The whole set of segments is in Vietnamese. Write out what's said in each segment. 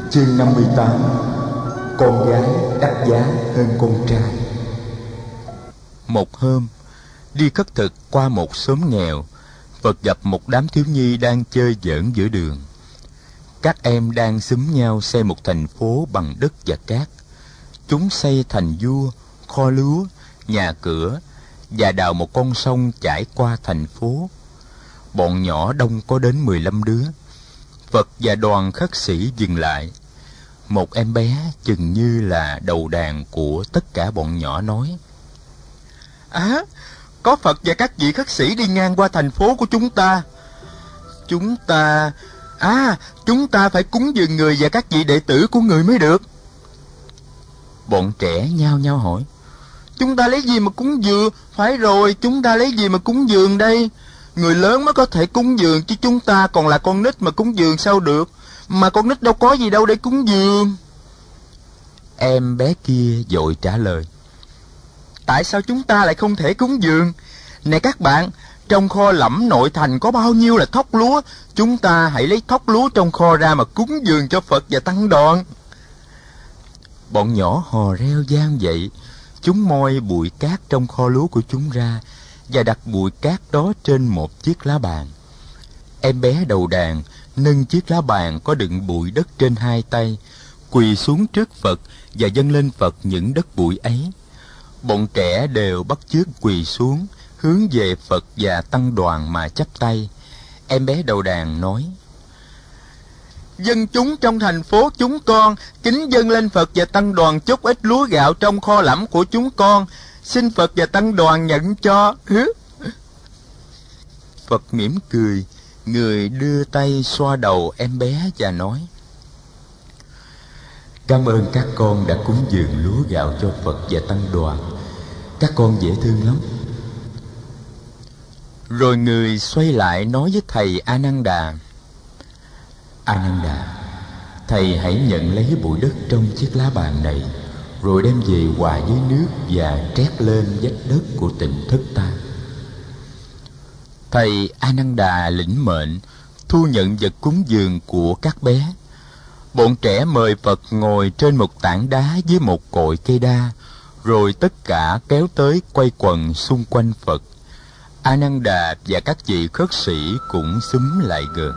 Chương 58. Con gái đắt giá hơn con trai. Một hôm, đi khất thực qua một xóm nghèo, Phật gặp một đám thiếu nhi đang chơi giỡn giữa đường. Các em đang xúm nhau xây một thành phố bằng đất và cát. Chúng xây thành vua, kho lúa, nhà cửa và đào một con sông chảy qua thành phố. Bọn nhỏ đông có đến 15 đứa. Phật và đoàn khất sĩ dừng lại. Một em bé chừng như là đầu đàn của tất cả bọn nhỏ nói: Có Phật và các vị khất sĩ đi ngang qua thành phố của chúng ta. Chúng ta phải cúng dường người và các vị đệ tử của người mới được. Bọn trẻ nhao nhao hỏi: Chúng ta lấy gì mà cúng dường? Phải rồi, chúng ta lấy gì mà cúng dường đây? Người lớn mới có thể cúng dường, chứ chúng ta còn là con nít mà cúng dường sao được? Mà con nít đâu có gì đâu để cúng dường. Em bé kia vội trả lời: Tại sao chúng ta lại không thể cúng dường? Này các bạn, trong kho lẫm nội thành có bao nhiêu là thóc lúa. Chúng ta hãy lấy thóc lúa trong kho ra mà cúng dường cho Phật và tăng đoàn. Bọn nhỏ hò reo vang dậy. Chúng moi bụi cát trong kho lúa của chúng ra và đặt bụi cát đó trên một chiếc lá bàn. Em bé đầu đàn nâng chiếc lá bàn có đựng bụi đất trên hai tay, quỳ xuống trước Phật và dâng lên Phật những đất bụi ấy. Bọn trẻ đều bắt chước quỳ xuống, hướng về Phật và tăng đoàn mà chắp tay. Em bé đầu đàn nói: Dân chúng trong thành phố chúng con kính dâng lên Phật và tăng đoàn chút ít lúa gạo trong kho lẫm của chúng con. Xin Phật và tăng đoàn nhận cho. Phật mỉm cười, người đưa tay xoa đầu em bé và nói: Cảm ơn các con đã cúng dường lúa gạo cho Phật và tăng đoàn. Các con dễ thương lắm. Rồi người xoay lại nói với thầy A Nan Đà: A Nan Đà, thầy hãy nhận lấy bụi đất trong chiếc lá bàn này, rồi đem về hòa với nước và trét lên vách đất của tỉnh thất ta. Thầy A Nan Đà lĩnh mệnh, thu nhận vật cúng dường của các bé. Bọn trẻ mời Phật ngồi trên một tảng đá với một cội cây đa, rồi tất cả kéo tới quay quần xung quanh Phật. A Nan Đà và các vị khất sĩ cũng xúm lại gần.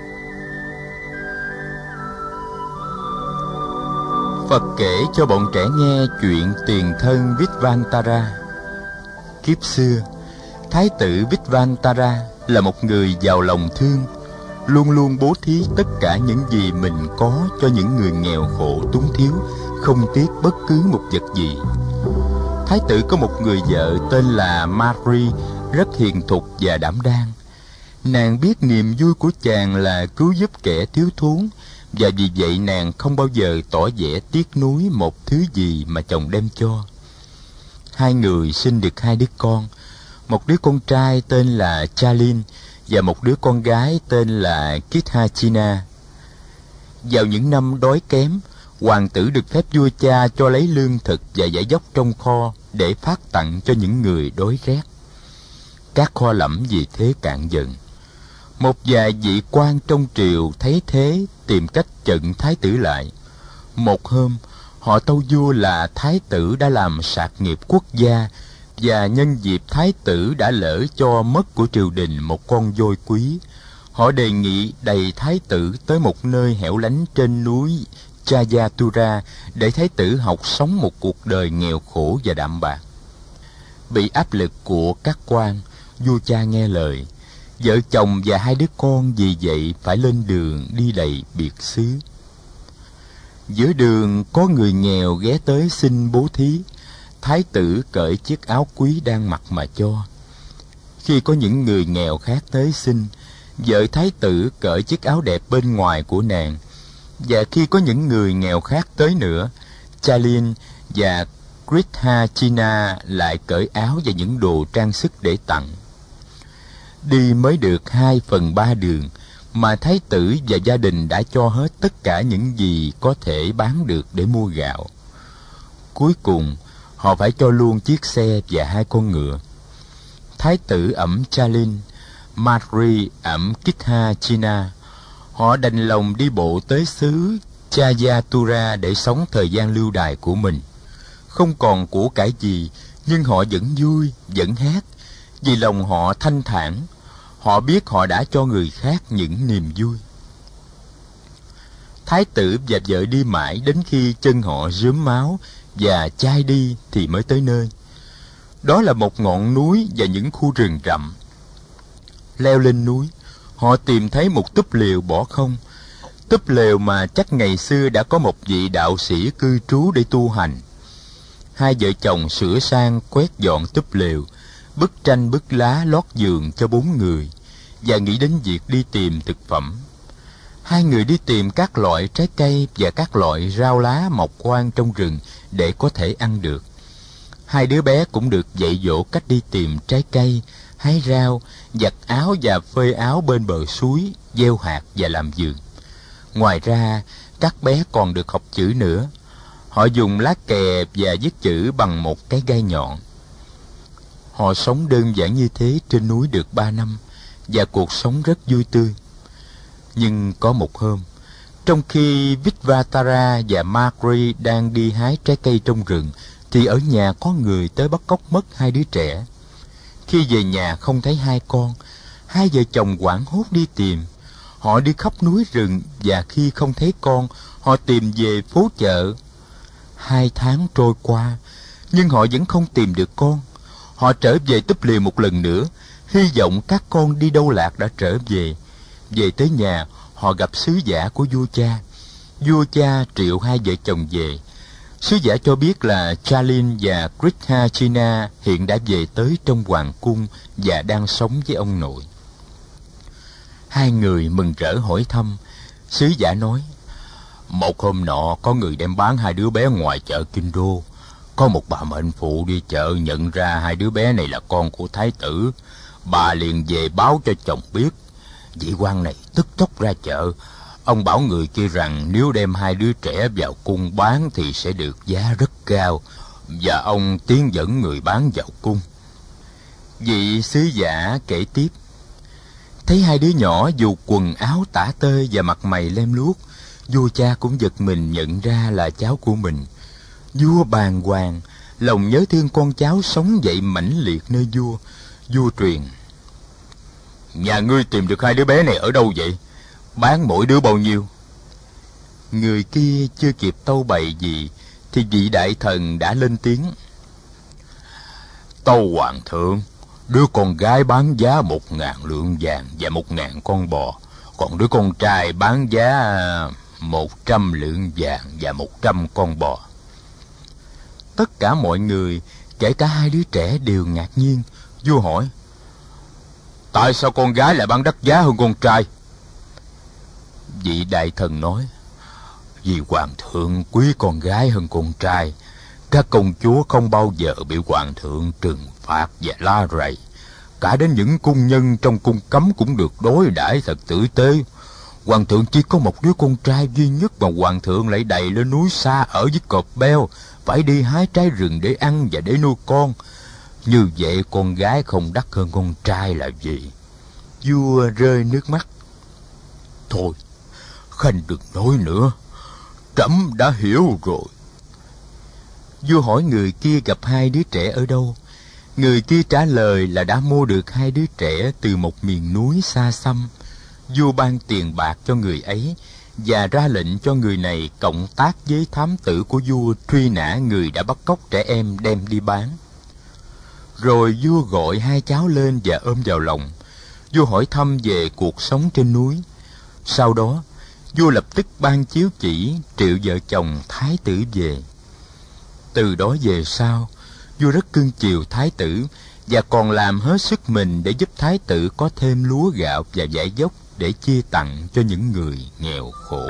Phật kể cho bọn trẻ nghe chuyện tiền thân Vittvantara. Kiếp xưa, Thái tử Vittvantara là một người giàu lòng thương, luôn luôn bố thí tất cả những gì mình có cho những người nghèo khổ túng thiếu, không tiếc bất cứ một vật gì. Thái tử có một người vợ tên là Mary, rất hiền thục và đảm đang. Nàng biết niềm vui của chàng là cứu giúp kẻ thiếu thốn, và vì vậy nàng không bao giờ tỏ vẻ tiếc nuối một thứ gì mà chồng đem cho. Hai người sinh được hai đứa con, một đứa con trai tên là Chalin và một đứa con gái tên là Kithachina. Vào những năm đói kém, hoàng tử được phép vua cha cho lấy lương thực và vải dốc trong kho để phát tặng cho những người đói rét. Các kho lẫm vì thế cạn dần. Một vài vị quan trong triều thấy thế tìm cách chặn thái tử lại. Một hôm, họ tâu vua là thái tử đã làm sạc nghiệp quốc gia, và nhân dịp thái tử đã lỡ cho mất của triều đình một con voi quý, họ đề nghị đày thái tử tới một nơi hẻo lánh trên núi Jayatura để thái tử học sống một cuộc đời nghèo khổ và đạm bạc. Bị áp lực của các quan, vua cha nghe lời. Vợ chồng và hai đứa con vì vậy phải lên đường đi đầy biệt xứ. Giữa đường có người nghèo ghé tới xin bố thí. Thái tử cởi chiếc áo quý đang mặc mà cho. Khi có những người nghèo khác tới xin, vợ thái tử cởi chiếc áo đẹp bên ngoài của nàng. Và khi có những người nghèo khác tới nữa, Chalin và Kithachina lại cởi áo và những đồ trang sức để tặng. Đi mới được 2/3 đường mà thái tử và gia đình đã cho hết tất cả những gì có thể bán được để mua gạo. Cuối cùng, họ phải cho luôn chiếc xe và hai con ngựa. Thái tử ẵm Chalin, Mary ẵm Kithachina. Họ đành lòng đi bộ tới xứ Chayatura để sống thời gian lưu đày của mình. Không còn của cải gì, nhưng họ vẫn vui, vẫn hát, vì lòng họ thanh thản. Họ biết họ đã cho người khác những niềm vui. Thái tử và vợ đi mãi đến khi chân họ rớm máu và chai đi thì mới tới nơi. Đó là một ngọn núi và những khu rừng rậm. Leo lên núi, họ tìm thấy một túp lều bỏ không. Túp lều mà chắc ngày xưa đã có một vị đạo sĩ cư trú để tu hành. Hai vợ chồng sửa sang quét dọn túp lều, bức tranh bức lá lót giường cho 4 người, và nghĩ đến việc đi tìm thực phẩm. Hai người đi tìm các loại trái cây và các loại rau lá mọc hoang trong rừng để có thể ăn được. Hai đứa bé cũng được dạy dỗ cách đi tìm trái cây, hái rau, giặt áo và phơi áo bên bờ suối, gieo hạt và làm vườn. Ngoài ra, các bé còn được học chữ nữa. Họ dùng lá kè và viết chữ bằng một cái gai nhọn. Họ sống đơn giản như thế trên núi được 3 năm, và cuộc sống rất vui tươi. Nhưng có một hôm, trong khi Vitvatara và Margery đang đi hái trái cây trong rừng, thì ở nhà có người tới bắt cóc mất 2 đứa trẻ. Khi về nhà không thấy hai con, hai vợ chồng hoảng hốt đi tìm. Họ đi khắp núi rừng, và khi không thấy con, họ tìm về phố chợ. 2 tháng trôi qua, nhưng họ vẫn không tìm được con. Họ trở về túp lều một lần nữa, hy vọng các con đi đâu lạc đã trở về. Về tới nhà, họ gặp sứ giả của vua cha. Vua cha triệu hai vợ chồng về. Sứ giả cho biết là Chalin và Krishna hiện đã về tới trong hoàng cung và đang sống với ông nội. Hai người mừng rỡ hỏi thăm. Sứ giả nói: một hôm nọ có người đem bán 2 đứa bé ngoài chợ Kinh Đô. Có một bà mệnh phụ đi chợ nhận ra 2 đứa bé này là con của thái tử. Bà liền về báo cho chồng biết. Vị quan này tức tốc ra chợ. Ông bảo người kia rằng nếu đem 2 đứa trẻ vào cung bán thì sẽ được giá rất cao, và ông tiến dẫn người bán vào cung. Vị sứ giả kể tiếp: thấy 2 đứa nhỏ dù quần áo tả tơi và mặt mày lem luốc, vua cha cũng giật mình nhận ra là cháu của mình. Vua bàng hoàng, lòng nhớ thương con cháu sống dậy mãnh liệt nơi vua. Vua truyền: nhà ngươi tìm được 2 đứa bé này ở đâu vậy? Bán mỗi đứa bao nhiêu? Người kia chưa kịp tâu bày gì thì vị đại thần đã lên tiếng: tâu hoàng thượng, đứa con gái bán giá 1.000 lượng vàng và 1.000 con bò, còn đứa con trai bán giá 100 lượng vàng và 100 con bò. Tất cả mọi người, kể cả 2 đứa trẻ, đều ngạc nhiên. Vua hỏi: tại sao con gái lại bán đắt giá hơn con trai? Vị đại thần nói: vì hoàng thượng quý con gái hơn con trai. Các công chúa không bao giờ bị hoàng thượng trừng phạt và la rầy. Cả đến những cung nhân trong cung cấm cũng được đối đãi thật tử tế. Hoàng thượng chỉ có một đứa con trai duy nhất mà hoàng thượng lại đày lên núi xa ở với cọp beo, phải đi hái trái rừng để ăn và để nuôi con. Như vậy con gái không đắt hơn con trai là gì? Vua rơi nước mắt. Thôi, khanh đừng nói nữa, trẫm đã hiểu rồi. Vua hỏi người kia gặp 2 đứa trẻ ở đâu. Người kia trả lời là đã mua được 2 đứa trẻ từ một miền núi xa xăm. Vua ban tiền bạc cho người ấy và ra lệnh cho người này cộng tác với thám tử của vua truy nã người đã bắt cóc trẻ em đem đi bán. Rồi vua gọi 2 cháu lên và ôm vào lòng. Vua hỏi thăm về cuộc sống trên núi. Sau đó, vua lập tức ban chiếu chỉ triệu vợ chồng thái tử về. Từ đó về sau, vua rất cưng chiều thái tử và còn làm hết sức mình để giúp thái tử có thêm lúa gạo và vải dốc để chia tặng cho những người nghèo khổ.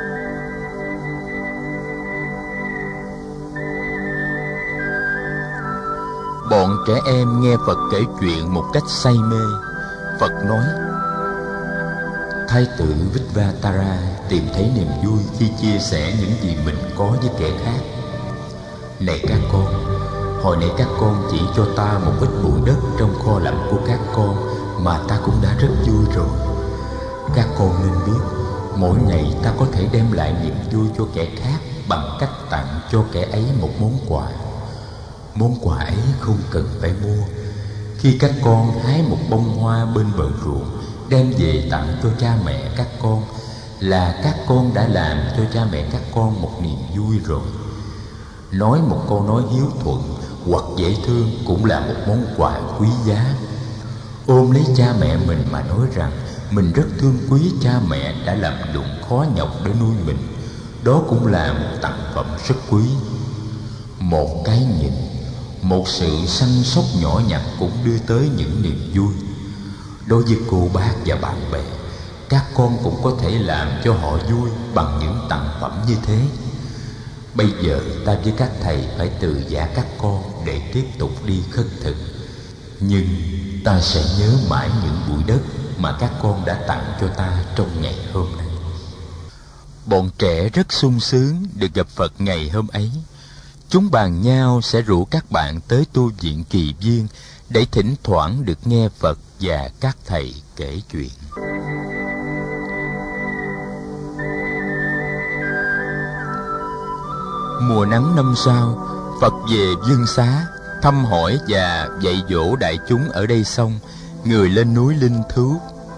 Bọn trẻ em nghe Phật kể chuyện một cách say mê. Phật nói: thái tử Vitvatara tìm thấy niềm vui khi chia sẻ những gì mình có với kẻ khác. Này các con, hồi nãy các con chỉ cho ta một ít bụi đất trong kho lạnh của các con mà ta cũng đã rất vui rồi. Các con nên biết, Mỗi ngày ta có thể đem lại niềm vui cho kẻ khác bằng cách tặng cho kẻ ấy một món quà. Món quà ấy không cần phải mua. Khi các con hái một bông hoa bên bờ ruộng đem về tặng cho cha mẹ các con, là các con đã làm cho cha mẹ các con một niềm vui rồi. Nói một câu nói hiếu thuận hoặc dễ thương cũng là một món quà quý giá. Ôm lấy cha mẹ mình mà nói rằng mình rất thương quý cha mẹ đã làm lụng khó nhọc để nuôi mình, đó cũng là một tặng phẩm rất quý. Một cái nhìn, một sự săn sóc nhỏ nhặt cũng đưa tới những niềm vui. Đối với cô bác và bạn bè, các con cũng có thể làm cho họ vui bằng những tặng phẩm như thế. Bây giờ ta với các thầy phải từ giã các con để tiếp tục đi khất thực. Nhưng ta sẽ nhớ mãi những bụi đất mà các con đã tặng cho ta trong ngày hôm nay. Bọn trẻ rất sung sướng được gặp Phật ngày hôm ấy. Chúng bàn nhau sẽ rủ các bạn tới tu viện Kỳ Viên để thỉnh thoảng được nghe Phật và các thầy kể chuyện. Mùa nắng năm sau, Phật về Vương Xá, thăm hỏi và dạy dỗ đại chúng ở đây xong, người lên núi Linh Thú.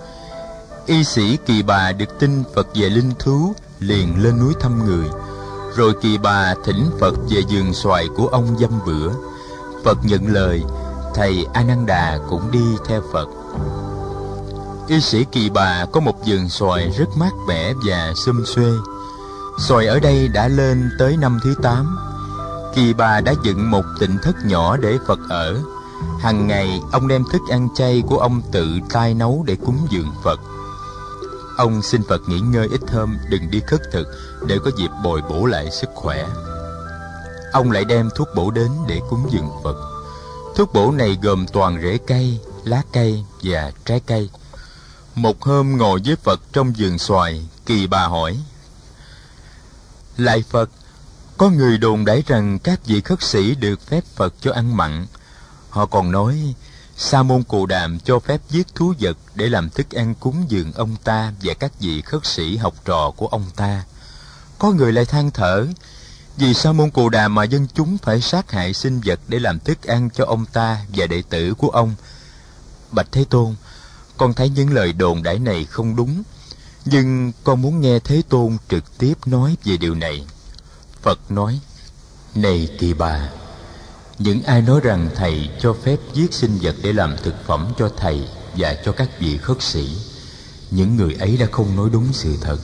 Y sĩ Kỳ Bà được tin Phật về Linh Thú, liền lên núi thăm người. Rồi Kỳ Bà thỉnh Phật về vườn xoài của ông dăm bữa. Phật nhận lời, thầy A Nan Đà cũng đi theo Phật. Y sĩ Kỳ Bà có một vườn xoài rất mát mẻ và xum xuê. Xoài ở đây đã lên tới năm thứ 8. Kỳ Bà đã dựng một tịnh thất nhỏ để Phật ở. Hằng ngày ông đem thức ăn chay của ông tự tay nấu để cúng dường Phật. Ông xin Phật nghỉ ngơi ít hôm, đừng đi khất thực, để có dịp bồi bổ lại sức khỏe. Ông lại đem thuốc bổ đến để cúng dường Phật. Thuốc bổ này gồm toàn rễ cây, lá cây và trái cây. Một hôm ngồi với Phật trong vườn xoài, Kỳ Bà hỏi: Lạy Phật, có người đồn đãi rằng các vị khất sĩ được phép Phật cho ăn mặn. Họ còn nói Sa môn Cù Đàm cho phép giết thú vật để làm thức ăn cúng dường ông ta và các vị khất sĩ học trò của ông ta. Có người lại than thở, vì Sa môn Cù Đàm mà dân chúng phải sát hại sinh vật để làm thức ăn cho ông ta và đệ tử của ông. Bạch Thế Tôn, con thấy những lời đồn đãi này không đúng, nhưng con muốn nghe Thế Tôn trực tiếp nói về điều này. Phật nói: Này Kỳ Bà, những ai nói rằng thầy cho phép giết sinh vật để làm thực phẩm cho thầy và cho các vị khất sĩ, những người ấy đã không nói đúng sự thật.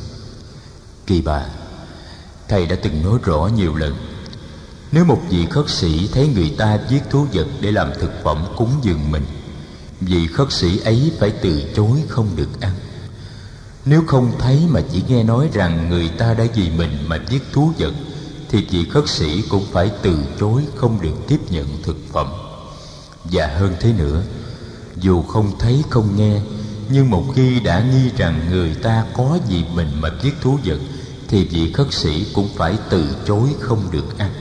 Kỳ Bà, thầy đã từng nói rõ nhiều lần, nếu một vị khất sĩ thấy người ta giết thú vật để làm thực phẩm cúng dường mình, vị khất sĩ ấy phải từ chối không được ăn. Nếu không thấy mà chỉ nghe nói rằng người ta đã vì mình mà giết thú vật, thì vị khất sĩ cũng phải từ chối không được tiếp nhận thực phẩm. Và hơn thế nữa, dù không thấy không nghe, nhưng một khi đã nghi rằng người ta có vì mình mà giết thú vật, thì vị khất sĩ cũng phải từ chối không được ăn.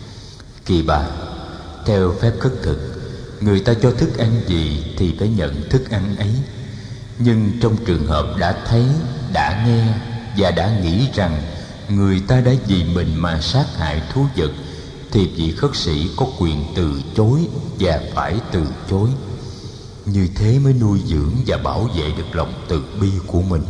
Kỳ Bà, theo phép khất thực, người ta cho thức ăn gì thì phải nhận thức ăn ấy. Nhưng trong trường hợp đã thấy, đã nghe và đã nghĩ rằng người ta đã vì mình mà sát hại thú vật, thì vị khất sĩ có quyền từ chối và phải từ chối. Như thế mới nuôi dưỡng và bảo vệ được lòng từ bi của mình.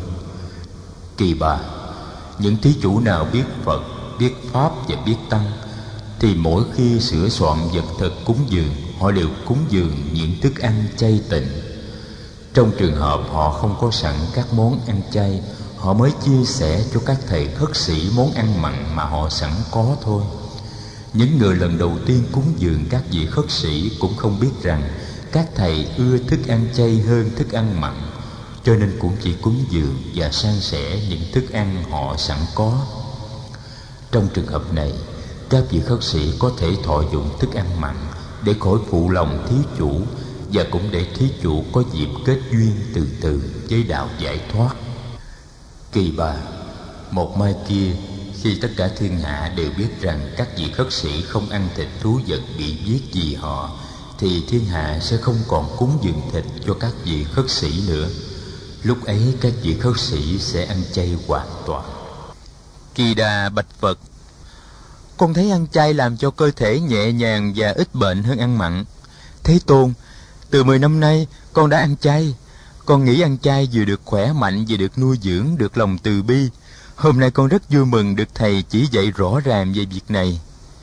Kỳ Bà, những thí chủ nào biết Phật, biết Pháp và biết Tăng, thì mỗi khi sửa soạn vật thực cúng dường, họ đều cúng dường những thức ăn chay tịnh. Trong trường hợp họ không có sẵn các món ăn chay, họ mới chia sẻ cho các thầy khất sĩ món ăn mặn mà họ sẵn có thôi. Những người lần đầu tiên cúng dường các vị khất sĩ cũng không biết rằng các thầy ưa thức ăn chay hơn thức ăn mặn, cho nên cũng chỉ cúng dường và san sẻ những thức ăn họ sẵn có. Trong trường hợp này, các vị khất sĩ có thể thọ dụng thức ăn mặn để khỏi phụ lòng thí chủ, và cũng để thí chủ có dịp kết duyên từ từ với đạo giải thoát. Kỳ Bà, một mai kia, khi tất cả thiên hạ đều biết rằng các vị khất sĩ không ăn thịt thú vật bị giết vì họ, thì thiên hạ sẽ không còn cúng dường thịt cho các vị khất sĩ nữa. lúc ấy các vị khất sĩ sẽ ăn chay hoàn toàn. Kỳ Đà bạch Phật: con thấy ăn chay làm cho cơ thể nhẹ nhàng và ít bệnh hơn ăn mặn. Thế Tôn, từ 10 năm nay con đã ăn chay. Con nghĩ ăn chay vừa được khỏe mạnh, vừa được nuôi dưỡng, được lòng từ bi. Hôm nay con rất vui mừng được thầy chỉ dạy rõ ràng về việc này.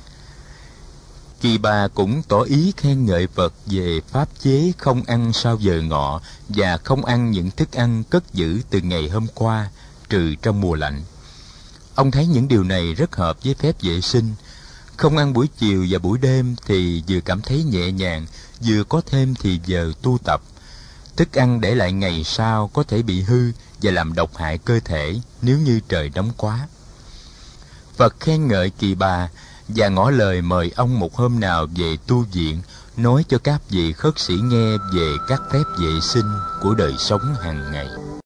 Kỳ Bà cũng tỏ ý khen ngợi Phật về pháp chế không ăn sau giờ ngọ và không ăn những thức ăn cất giữ từ ngày hôm qua, trừ trong mùa lạnh. Ông thấy những điều này rất hợp với phép vệ sinh. Không ăn buổi chiều và buổi đêm thì vừa cảm thấy nhẹ nhàng, vừa có thêm thì giờ tu tập. Thức ăn để lại ngày sau có thể bị hư và làm độc hại cơ thể nếu như trời nóng quá. Phật khen ngợi Kỳ Bà và ngỏ lời mời ông một hôm nào về tu viện, nói cho các vị khất sĩ nghe về các phép vệ sinh của đời sống hàng ngày.